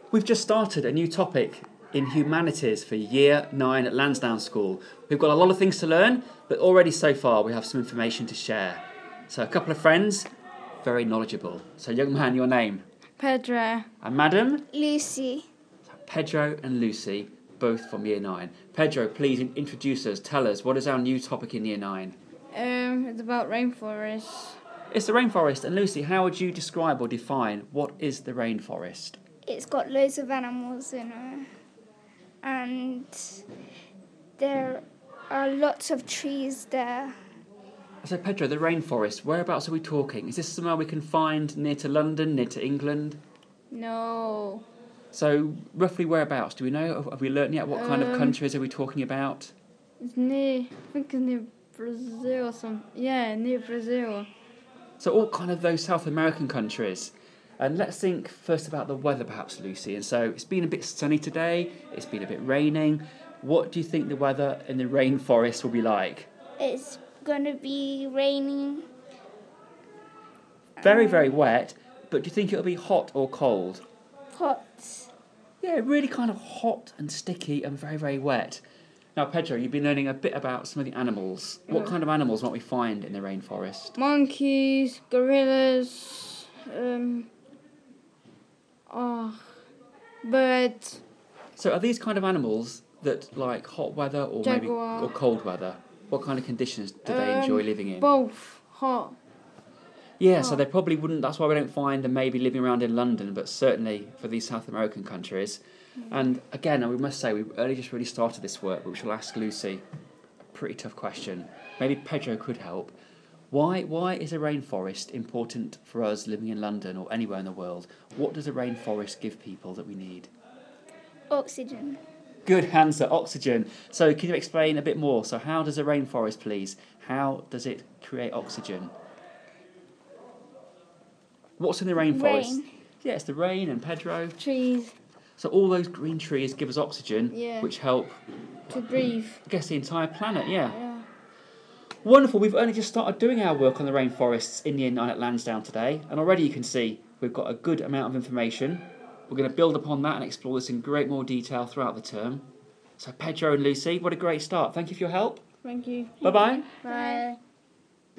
We've just started a new topic in humanities for Year 9 at Lansdowne School. We've got a lot of things to learn, but already so far we have some information to share. So a couple of friends, very knowledgeable. So young man, your name? Pedro. And madam? Lucy. Pedro and Lucy, both from Year 9. Pedro, please introduce us. Tell us, what is our new topic in Year 9? It's about rainforests. It's the rainforest. And Lucy, how would you describe or define what is the rainforest? It's got loads of animals in it, and there are lots of trees there. So Pedro, the rainforest, whereabouts are we talking? Is this somewhere we can find near to London, near to England? No. So roughly whereabouts? Do we know? Have we learnt yet what kind of countries are we talking about? It's near, I think it's near Brazil or something. Yeah, near Brazil. So all kind of those South American countries. And let's think first about the weather perhaps, Lucy. And so it's been a bit sunny today, it's been a bit raining. What do you think the weather in the rainforest will be like? It's going to be raining. Very, very wet, but do you think it'll be hot or cold? Hot. Yeah, really kind of hot and sticky and very, very wet. Now, Pedro, you've been learning a bit about some of the animals. What kind of animals might we find in the rainforest? Monkeys, gorillas, birds. So are these kind of animals that like hot weather or Jaguar. maybe or cold weather? What kind of conditions do they enjoy living in? Both. Hot. Yeah, so they probably wouldn't, that's why we don't find them maybe living around in London, but certainly for these South American countries. And again, we must say, we've only just really started this work, which will ask Lucy a pretty tough question. Maybe Pedro could help. Why is a rainforest important for us living in London or anywhere in the world? What does a rainforest give people that we need? Oxygen. Good answer, oxygen. So can you explain a bit more? So how does a rainforest, please, how does it create oxygen? What's in the rainforest? Rain. Yeah, it's the rain and Pedro. Trees. So all those green trees give us oxygen, Yeah. which help, To breathe. I guess, the entire planet, yeah. Yeah. Wonderful, we've only just started doing our work on the rainforests in Year 9 at Lansdowne today, and already you can see we've got a good amount of information. We're going to build upon that and explore this in great more detail throughout the term. So Pedro and Lucy, what a great start. Thank you for your help. Thank you. Bye-bye. Bye.